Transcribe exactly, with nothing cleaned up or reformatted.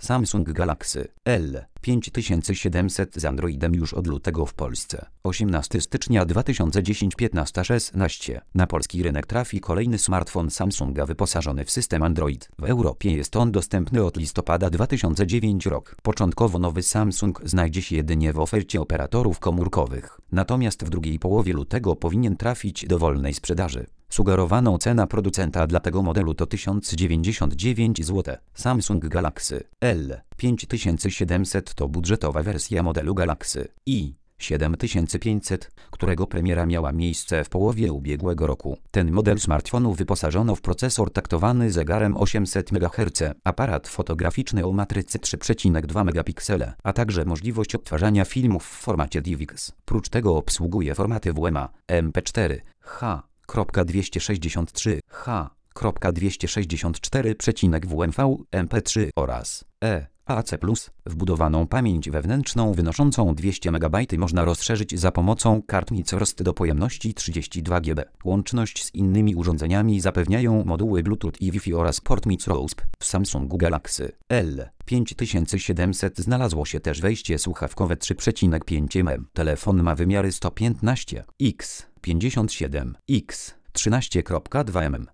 Samsung Galaxy L pięć tysięcy siedemset z Androidem już od lutego w Polsce. osiemnastego stycznia dwa tysiące dziesiątego piętnastego szesnastego. Na polski rynek trafi kolejny smartfon Samsunga wyposażony w system Android. W Europie jest on dostępny od listopada dwa tysiące dziewiątego roku. Początkowo nowy Samsung znajdzie się jedynie w ofercie operatorów komórkowych. Natomiast w drugiej połowie lutego powinien trafić do wolnej sprzedaży. Sugerowaną cena producenta dla tego modelu to tysiąc dziewięćdziesiąt dziewięć złotych. Samsung Galaxy L pięć tysięcy siedemset to budżetowa wersja modelu Galaxy I siedem tysięcy pięćset, którego premiera miała miejsce w połowie ubiegłego roku. Ten model smartfonu wyposażono w procesor taktowany zegarem osiemset megaherców, aparat fotograficzny o matrycy trzy przecinek dwa megapiksele, a także możliwość odtwarzania filmów w formacie D V X. Prócz tego obsługuje formaty W M A, M P cztery, H dwieście sześćdziesiąt trzy, H dwieście sześćdziesiąt cztery, W M V, M P trzy oraz E A C plus. Wbudowaną pamięć wewnętrzną wynoszącą dwieście megabajtów można rozszerzyć za pomocą kart microSD do pojemności trzydzieści dwa giga. Łączność z innymi urządzeniami zapewniają moduły Bluetooth i Wi-Fi oraz port microUSB. W Samsungu Galaxy L pięć tysięcy siedemset znalazło się też wejście słuchawkowe trzy przecinek pięć milimetrów. Telefon ma wymiary sto piętnaście na pięćdziesiąt siedem na trzynaście przecinek dwa milimetra.